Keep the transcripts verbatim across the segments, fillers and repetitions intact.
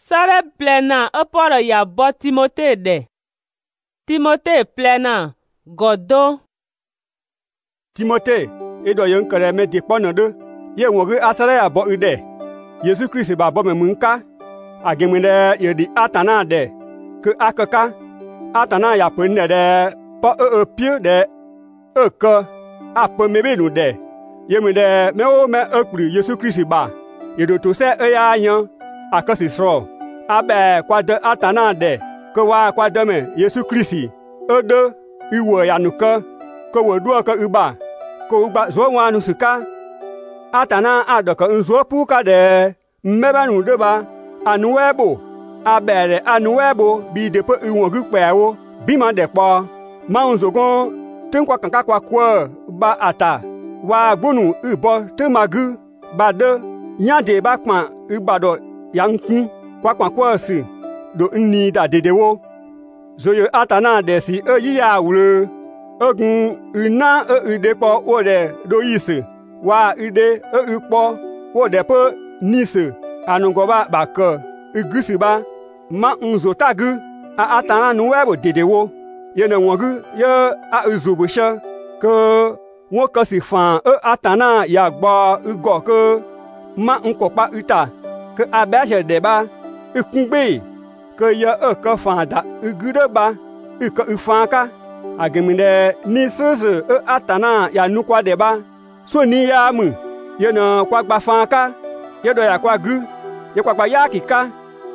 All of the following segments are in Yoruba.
Sare plena upora ya bo Timote de. Timote plena godo. Timote, edo yon kere me dikpon de. Ye wogu asare ya bo ude. Yesu Christ ba bo me munka. Agemende ye di atana de. Ke akaka. Atana ya penne de. Pa e e pie de. E ke. Ape mebe nu de. Ye me de me o me ekpri Yesu Christ ba. Ye do to se e ya yan. Akasi sro. Abe kwa de atana de. Ke wa kwa de me Yesu Christ. E de. Iwe ya nuka. Ke we do ke uba. Ke uba zo wa nu suka. Atana adoka nzo puka de. Mmeba nu de ba. Anuwebo. Abere anuwebo bi de pe iwongu pewo. Bima de po. Ma unzogon. Tenkwa kanka kwa kwa ba ata. Wa gbonu ubo te magu. Ba de. Nyade ba kma ubado yankun. Kwa kwa kwa si. Do nni da dedewo. Zoyo atana desi e yi ya wule. Ogun una e ude po ode do yisi. Wa ude e ukpo ode po nisi. Anungoba baka. Igusi ba. Ma unzo tagu. A atana nuwebo dedewo. Ye ne wangu ye a uzubusha. Ke wonka si fan e atana ya gba ugo ke. Ma unkokpa uta. Ke abeje deba. Ukungbe. Ke ye e ke fan da ugude ba. Uke ufanka. Ageminde ni susu e atana ya nukwa deba. So ni ya mu. Ye ne kwa gba fanka. Ye do ya kwa gu. Ye kwa gba ya kika.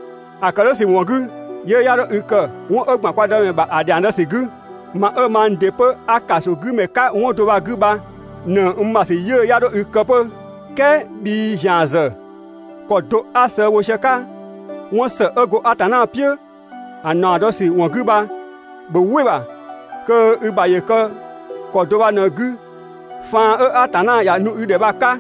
Akalo si wangu. Ye ya do uke. Won ogba kwa dame ba adianda si gu. Ma e man depe akaso gu me ka won to ba gu ba. Ne umma si ye ya do uke pe. Ke bi janze. Ko do ase wo sheka. Won se ego atana pie. Anado si wangu ba. Be we ba. Ke uba ye ke. Ko do ba ne gu. Fan e atana ya nu u de ba ka.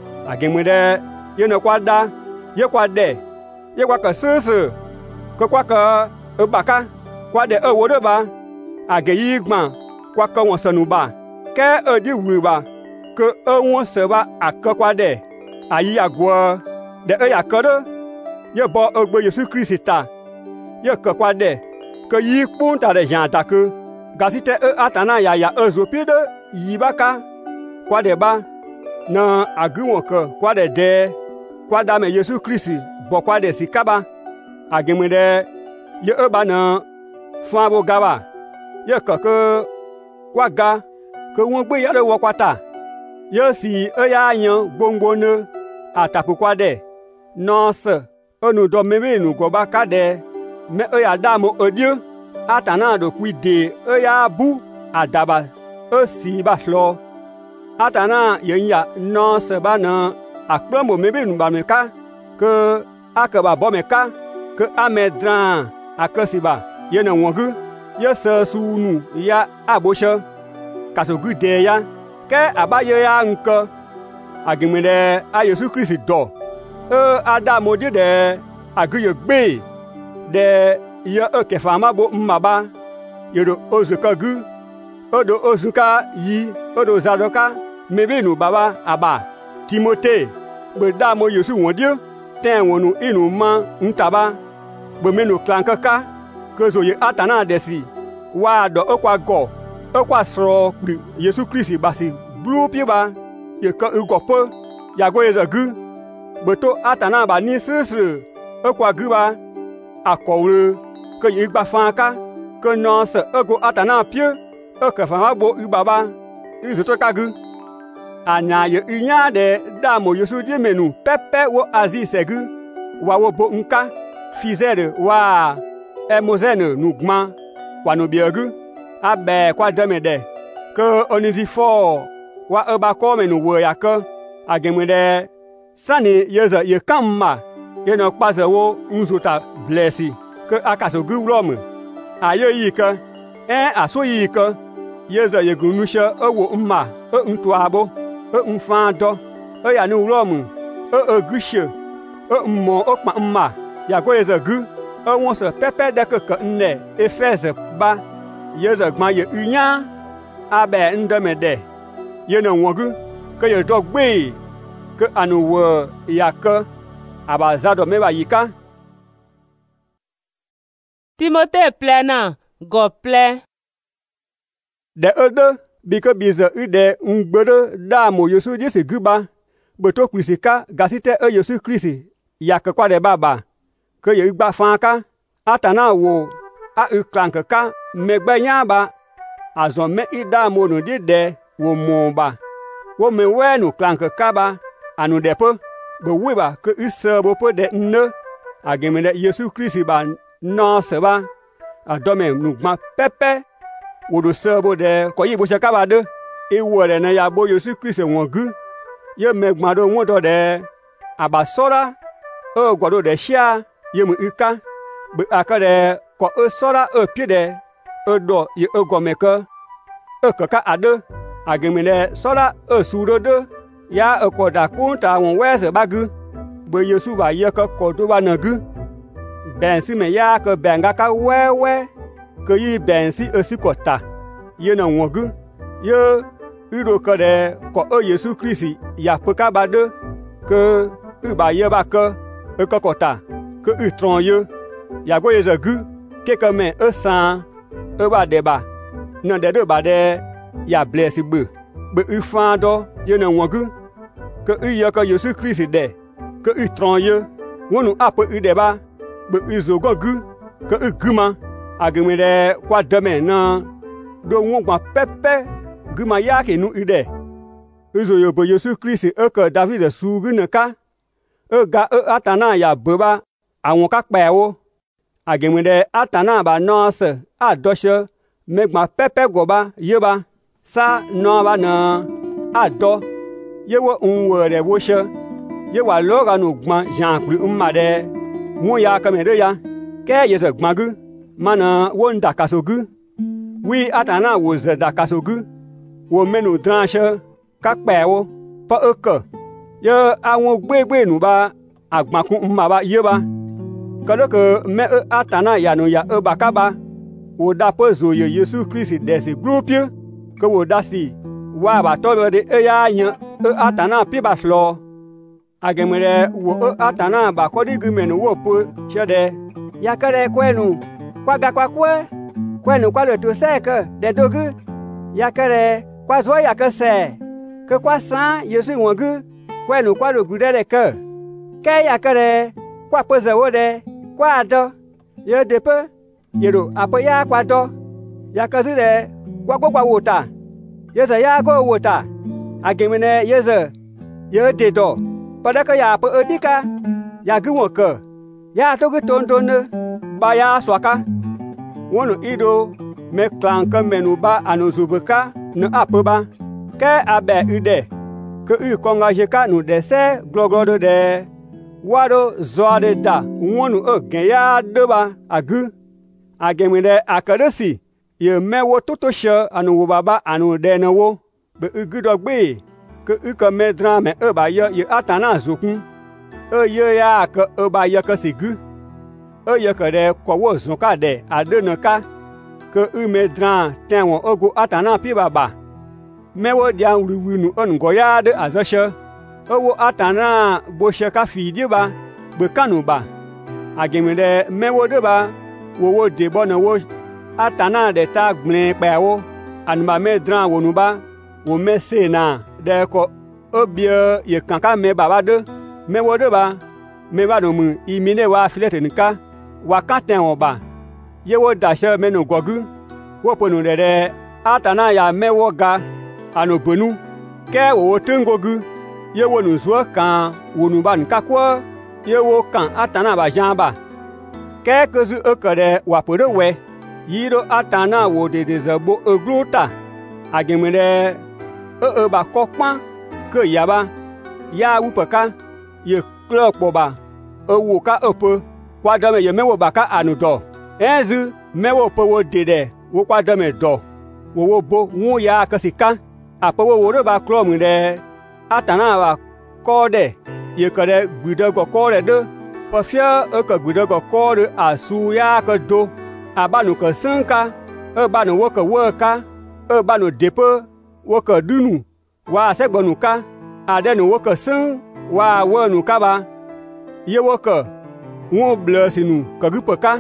Agemede ye ne kwa da. Ye kwa de. Ye kwa ke sese. Ke kwa ke e baka. Kwa de e wo de ba. Age yi gban. Kwa ke won se nu ba. Ke e di wu ba. Ke e won se ba ake kwa de. Ayi agwo. De e ya ke de. Ye bo egbe Yesu Christ ta. Ye ke kwa de. Ke yi kpun ta de jan ta ke. Gasite e atana ya ya e zo pi de. Yi baka. Kwa de ba. Na agi won ke. Kwa de de. Kwa da me Yesu Christ. Bo kwa de si kaba. Agemede. Ye e ba na. Fan bo gaba. Ye ke ke. Kwa ga. Ke won gbe ya de wo kwa ta. Ye si e ya yan gbongbo ne. Atapu kwa de. Nonse. Enu do mebe nu go ba ka de. Me e ya damo odie. Atana do kui de. E ya bu. Adaba. E si ba slo. Atana yen ya nonse ba na. Akplombo mebe nu ba me ka. Ke ake ba bo me ka. Ke amedran. Ake si ba. Ye ne wangu. Ye se su nu. Ya aboshe. Kaso gu de ya. Ke abaye ya nke. Agemede a Yesu Christ do. E Adamo di de. Agu ye gbe. De ye e kefama bo mmaba. Ye do ozuka gu. Odo ozuka yi. Odo zadoka. Mebe nu baba aba. Timote. Be damo Yesu wondio. Ten wonu inu man ntaba. Be menu klankaka. Kezo ye atana desi. Wa do okwa go. Okwa sro pri Yesu Christ basi. Blu pi ba. Ye ke ugopo. Ya go ye gu. Beto atana ba ni sisre. Okwa gu ba. Akowre. Ke ye gba fanka. Ke non se ego atana pie. Eke fan bo ubaba. Izoto ka gu. Anya ye inya de damo Yesu di menu. Pepe wo azi segu. Wa wo bo nka. Fizere wa. Emozene nu gman. Wa no biegu. Abe kwa demede. Ke onizi fo. Wa eba kome nu wo ya ke. Agemede. Sani yeze ye kamma. Ye no kpaze wo nzota blesi. Ke akaso gu rome. Aye yi ke. En aso yi ke. Yeze ye gunushe ewo mma. E ntuabo. E nfando. E ya nu rome. E e gushe. E mmo okpa mma. Ya go yeze gu. E won se pepe de ke ke nne. E feze ba. Yeze gma ye unya. Abe ndemede. Ye ne wangu. Ke ye dog gbe. Ke anu wo ya ke. Aba zado meba yika. Timothée plena go ple. De ede bike bize ide ngbede da mo Yesu jisi guba beto krisika gasite e Yesu Kristi ya ke kwa de baba ke ye gba fanka atana wo a uklanka megbe nyaba azon me ida mo no de wo mo ba wo me we no klanka ba anu depo be wiba ke isebo po de ne agemede Yesu Kristi ba no se ba adome nugma pepe wodo sebo de ko yibo se kaba de ewo re na ya bo Yesu Kristi wongu ye megbado wodo de abasora o godo de sha ye mu ika be akade ko e sora e piede e do ye e gomeka e kaka ade agemede sora e suro de ya e ko da kunta won wese bagu be Yesu ba ye ka ko do ba nagu bensi me ya ka benga ka wewe ke yi bensi esikota ye na wogu ye iro ka de ko o Yesu Kristi ya peka ba de ke u ba ye ba ka e ka kota ke u tron ye ya go ye zagu ke ka me e san e ba de ba na de de ba de ya bless bu be u fan do ye na wogu ke u ye ka Yesu Kristi de ke u tron ye wonu apo u de ba be u zo go gu ke u guma agemede kwa deme na do wongwa pepe guma yake nu ide izo yo bo Yesu Kristi e ka David su gu nka e ga e atana ya boba awon ka pe wo agemede atana ba nose adoshe megma pepe goba yeba sa no ba na ado yewo unwere wo she ye wa loga no gban jan kru mmade mu ya ka me de ya ke ye ze gbagu mana wo nda kasogu wi atana wo ze da kasogu wo menu tranche ka pe wo pa eke ye awon gbegbe nu ba agbankun mma ba ye ba kalo ke me atana ya no ya e bakaba wo da po zo ye Yesu Kristi de se groupie ke wo da si wa ba to de e ya yan e atana pi ba flo agemere wo e atana ba ko di gumenu wo po chede ya kare kwenu kwa ga kwa kwe kwenu kwa le to seke de dogu ya kare kwa zo ya ke se ke kwa san Yesu wongu kwenu kwa le gude de ke ke ya kare kwa poze wo de kwa do ye de pe yero apo ya kwa do ya kazu de kwa kwa kwa wota yeze ya go wota agemene yeze ye de do pada ka ya po edika ya gu wo ke ya to gu ton ton ba ya swaka wono ido me klanka menuba anuzubuka no apoba ke abe ude ke u konga jeka nu de se gloglodo de wado zoade da wono o geya doba agu agemede akadesi ye mewo totoshe anu wo baba anu de na wo be ugudo gbe ke u ka medra me e ba ye ye atana zokun e ye ya ke e ba ye ke sigu e ye ke de ko wo zonka de adenaka ke u medra tenwo ogo atana pi baba mewo dia ruwinu ongo ya de azashe owo atana bo she ka fidi ba be kanu ba agemede mewo de ba wo wo de bona wo atana de ta gbin pe wo anuma medra wonu ba wo mese na de ko obie ye kanka me baba de mewo de ba me ba no mu imine wa filete nka wa katen wo ba ye wo dashe menu gogu wo ponu de atana ya mewo ga anobonu ke wo tengogu ye wo nu zo kan wo nu ba nka kwa ye wo kan atana ba jamba ke kezu ekere wa pore we yiro atana wo de de zabo egluta agemede e e ba kokpan ke yaba ya wupaka ye klopo ba owo ka opo kwa dame ye mewo baka anudo enzu mewo po wo dede wo kwa dame do wo wo bo wu ya kasika apo wo wo ba klom de atana wa ko de ye kare gbudo go ko re de pafia e ka gbudo go ko de asu ya ka do abanu ka sanka e banu wo ka wo ka e banu depo wo ka dunu wa se gbonu ka adenu wo ka san wa wo nu ka ba ye wo ka won blessinu ka gupoka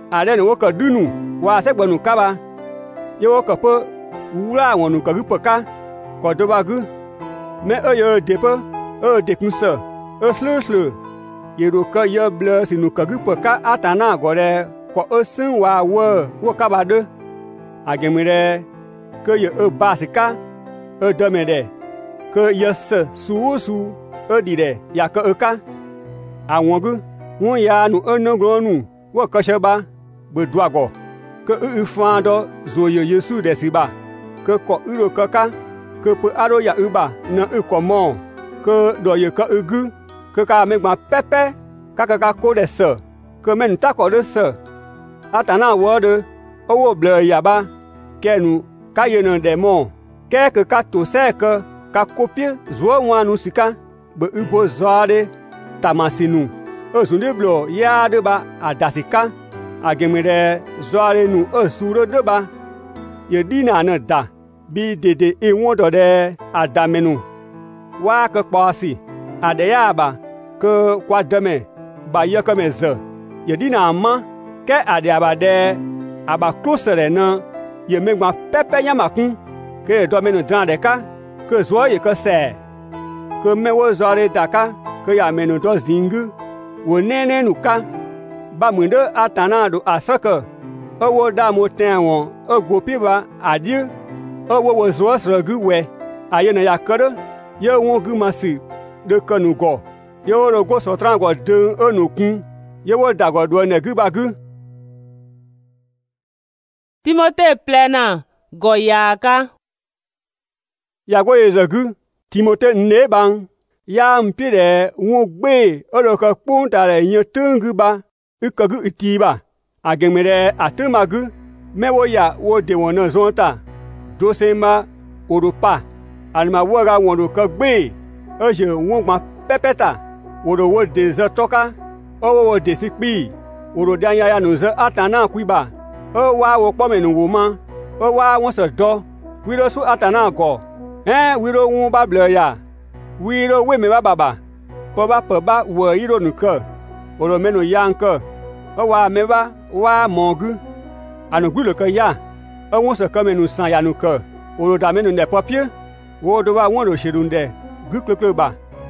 ade no ka dunu wa se gbonu ka ba ye wo ka pe wura won nu ka gu pe ka ko do ba gu me e ye de pe e de kun se e flu flu ye ro ka ye ble si nu ka gu pe ka atana go re ko e sin wa wo wo ka ba de agemire ke ye e ba se ka e de me de ke ye se su su e di de ya ka e ka àwọn gu won ya nu enogro nu wo ka se ba be do ago ke u fan do zo ye Yesu de si ba ke ko uro ka ka ke pe aro ya u ba na u ko mo ke do ye ka u gu ke ka me gba pepe ka ka ka ko de se ke men ta ko de se atana wo de owo ble ya ba ke nu ka ye na de mo ke ke ka to se ke ka kopie zo wa nu sika be u bo zoade tamasinu ezunde blo ya de ba adasika agemere zoare nu esuro de ba ye dina na da bi dede e won do de adamenu wa ke pasi adeya ba ke kwa deme ba ye ke meze ye dina ma ke ade ba de aba closer na ye megba pepe yamakun ke do menu dran de ka ke zo ye ke se ke mewo zoare daka ke ya menu do zingu wo nene nu ka ba mwende atana do asaka owo da mo tenwon ogopi ba adie owo wo zo sragu we aye na yakere ye won gu masi de kanu go ye wo go so trango de onokun ye wo dago do na gu ba gu Timote plena go yaka ya go yezagu Timote ne bang ya mpire won gbe oro ka pon tare yin tungu ba ikagu itiba agemere atumagu mewo ya wo de won zonta dosema oropa alma woga won ro ka gbe oje won gba pepeta woro wo de ze toka owo wo de sipi woro dan ya ya no ze atana kuiba o wa wo po menu wo ma o wa won se do wiro su atana go eh wiro won ba ble ya wiro we me ba baba po ba po ba wo iro nu ka oro menu yanka o wa me ba wa mogu anu gulu ka ya o won se ka menu san ya nu ka oro da menu ne popie wo do wa won ro serunde gu klekle ba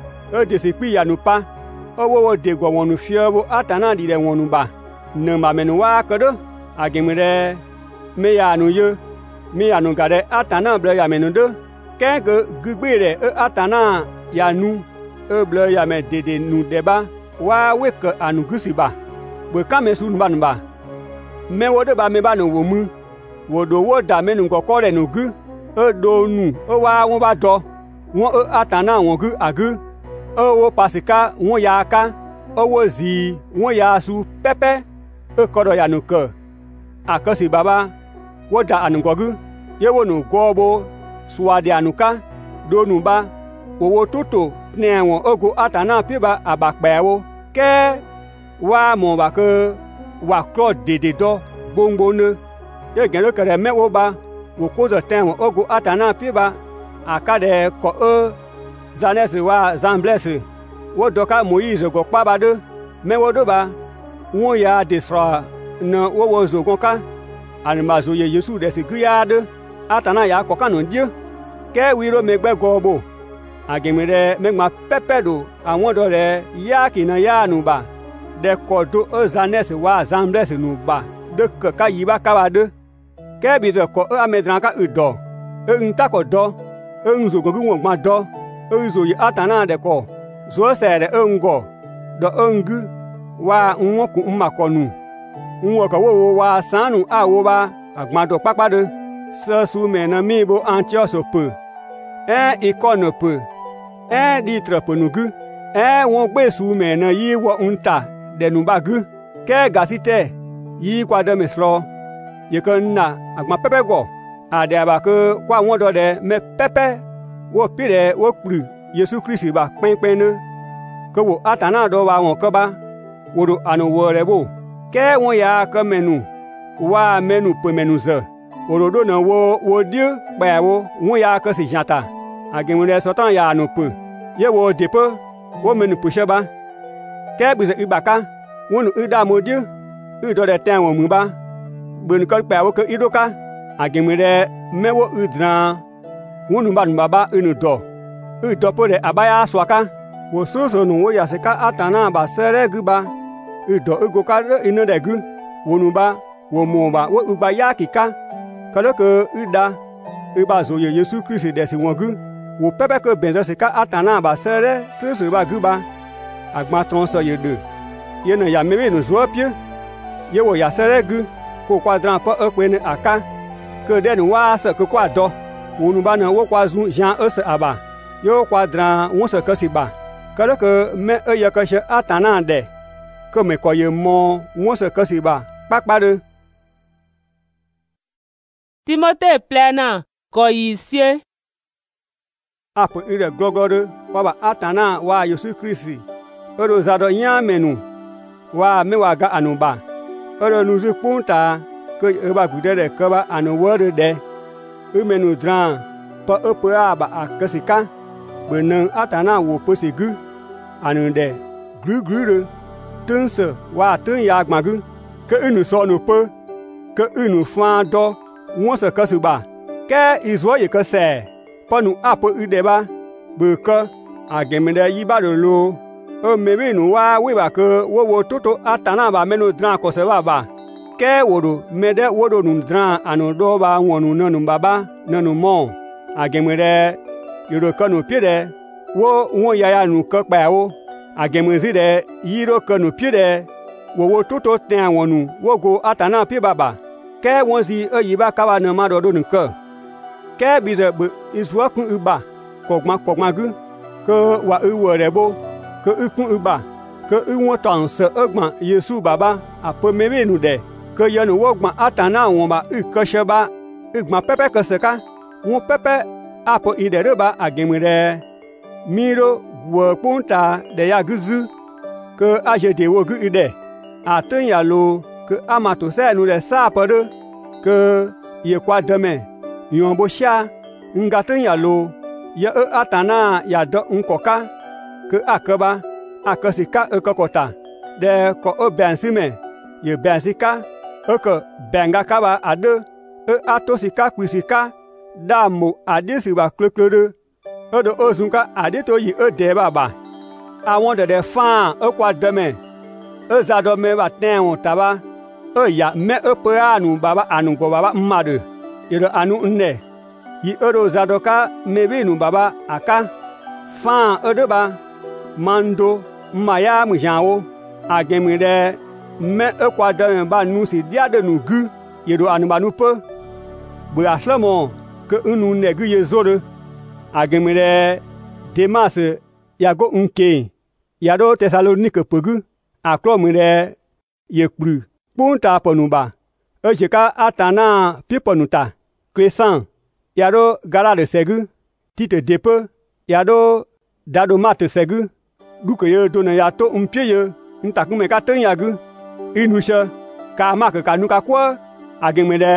o de se pi ya nu pa o wo wo de go won nu fie wo atana di re won nu ba ne ma menu wa ka do agemire me ya nu ye me ya nu ga de atana ble ya menu do ke ge gugbe re atana ya nu e ble ya me dede nu deba wa we ke anu gusiba be ka me su nu ba nu ba me wo de ba me ba nu wo mu wo do wo da me nu kokko re nu gu e do nu o wa won ba do won e atana won gu agu o wo pasika won ya aka o wo zi won ya su pepe e kodo ya nu ke akasi baba wo da anu gogu ye wo nu gobo suade anuka do nu ba wo wo toto ne won ogo atana piba abakpewo ke wa mo ba ke wa kro dede do gbongbo ne ye gen lo kere me wo ba wo ko zo ten won ogo atana piba akade ko e zanes wa zambles wo doka Moise go pa ba de me wo do ba won ya desra na wo wo zo gon ka animazo ye Yesu de se guyade atana ya ko kanu die ke wiro megbe gobo agemire megma pepedo awon do re ya kina ya nu ba de ko do ozanes wa zambles nu ba de ka yiba ka ba de ke bi de ko amedran ka udo e nta ko do e nzo gogu won gba do e zo yi atana de ko zo sere engo do engu wa nwoku mmakonu nwoka wo wa sanu awo ba agbado papade sasu mena mibo antios peu eh ikono peu eh ditre penugu eh won gbe su mena yi wo unta denu bagu ke gasite yi kwa de meslo ye kanna agma pepe go ade ba ke kwa won do de me pepe wo pire wo pru Yesu Kristi ba pinpin ne ke wo atana do wa won ko ba wo do anu wo re bo ke won ya ka menu wa menu pe menu ze orodo na wo wo die pa wo won ya ka si janta agemure sotan ya anu pe ye wo de pe wo menu pushe ba ke bi ze ibaka won ida mo die ư do de ten wo mu ba bun ko pa wo ko idoka agemere mewo udra wonu ba nu baba inu do ư do po de abaya swaka wo so so nu wo ya se ka atana ba sere gu ba ư do ư go ka inu de gu wonu ba wo mo ba wo u ba ya ki ka ka lo ko ư da ư ba zo ye Yesu Christ de si won gu wo pepe ko ben se ka atana ba sere so so ba gu ba agba tron so ye de ye na ya mebe nu zo pie ye wo ya sere gu ko kwa dran po e pe ni aka ko de nu wa se ko kwa do wonu ba na wo kwa zu jan e se aba yo kwa dran won se ko si ba ka lo ko me e ye ko se atana de ko me ko ye mo won se ko si ba pa pa de Timothée plena ko yisie apo ire glogoro wa ba atana wa Yesu Kristi oro zado nya menu wa me wa ga anuba oro nuzu punta ko e ba gude de ko ba anu wode de e menu dran pa e po aba akasika benen atana wo posigu anu de gru gru tunse wa tun ya agmagu ke inu so no po ke inu fa do won se kasuba ke izwo ye ko se ponu apo udeba bu ko agemede yiba lo o mebe nu wa we ba ko wo wo toto atana ba menu dran ko se ba ba ke wodo mede wodo nu dran anu do ba wonu nanu baba nanu mo agemede yoro ko nu pide wo won ya ya nu ko pa wo agemezi de yiro ko nu pide wo wo toto ten wonu wo go atana pi baba ke won si e yiba ka ba na ma do do nu ko ke bize bu izwa kun uba kokma kokma gu ko wa uwo rebo ko ukun uba ko uwon tan se ogban Yesu baba apo mebe nu de ko yenu wogban atana won ba ukose ba ugban pepe ko se ka won pepe apo idere ba agemire miro wo punta de ya guzu ko ajede wo gu ide atun ya lo ko amato se nu de sa podo ko ye kwa deme yon bo sha ngatin ya lo ya e atana ya do nkoka ke akaba akasika e kokota de ko o bensime ye bensika e ko benga kaba ade e atosika kwisika damo adisi ba kloklode e do ozunka adito yi e de baba awon de de fan e kwa deme e zado me ba ten won taba e ya me e pe anu baba anu go baba mmadu yero anu nne yi oro zadoka mebe nu baba aka fan odoba mando maya mujanwo agemide me ekwa de ba nu si dia de nu gu yero anu ba nu pe bu aslamo ke unu ne gu yezore agemide Demas yago unke yado Thessalonique pegu akromide yekpru punta ponuba ejeka atana piponuta Crescent yado gala de segu tite depe yado dado mat segu duke ye dona yato umpie ye ntakume ka ten yagu inusha ka mak ka nuka kwa agemede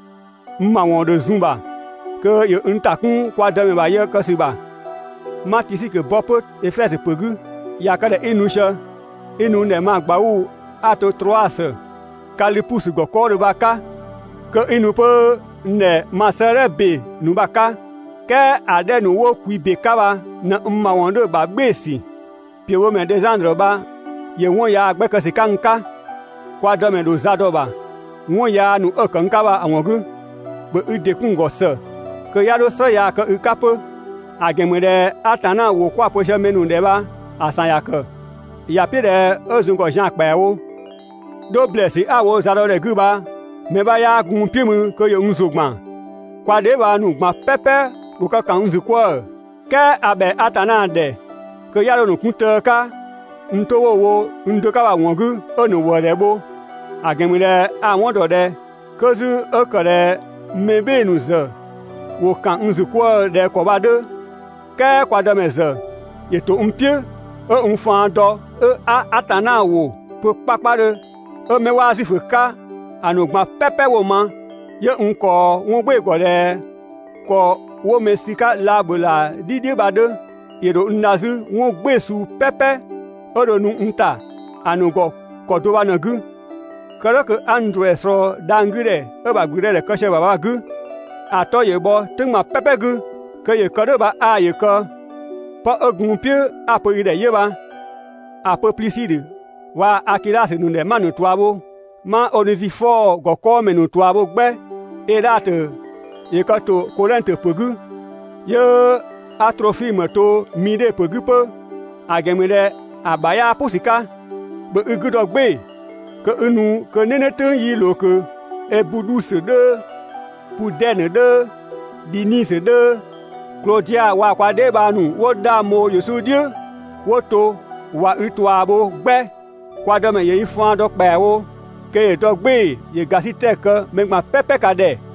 mmawon de zumba ke ye ntakun kwa de ba ye kasiba matisi ke bopo efese pegu yakade inusha inu ne ma gbawu ato trois kalipus go ko de baka ke inu pe ne masere be nubaka ke ade nu wo kui be kaba na mma won do ba gbesi pie wo me desandro ba ye won ya gbe kan se kanka kwa do me do zado ba won ya nu e kan kaba awon gu be ide kun go se ke ya do so ya ke ukapo agemede atana wo kwa po je menu de ba asan ya ke ya pie de ozun go jan pa wo do blessi awo zado de gu ba me ba ya gun pimu ko ye unzugman kwa de ba nu gba pepe bu ka kan unzu kwa ke abe atana de ko ya no kunta ka nto wo wo ndo ka ba won gu onu wo de bo agemile awon do de ko zu okore me be nu zo wo kan unzu kwa de ko ba de ke kwa de me zo ye to mpie e unfan do e atana wo po papa de e me wa zifu ka anugba pepe wo ma ye nko won gbe go de ko wo mesika labula didi bade yero nazu won gbe su pepe odo nu nta anugo ko do wa nagu que que Andrew sro dangu de e ba gu de ko she ba ba gu a to ye bo tung ma pepe gu que ye ko de ba a ye ko pa ogun pie a po ide ye ba a po pliside wa Akilas nu de manu tuabo ma Onesiphore go ko menu tuabo gbe e date ye ko to Korinthe pogu ye a Trophime to mide pogu po agemede abaya pusika be ugudo gbe que unu que neneten yi lo que e budu se de puden de dini se de Claudia wa kwa de ba nu wo da mo Yesu die wo to wa utuabo gbe kwa de me ye ifan do pe wo ke do gbe ye gasite ke me ma pepe kade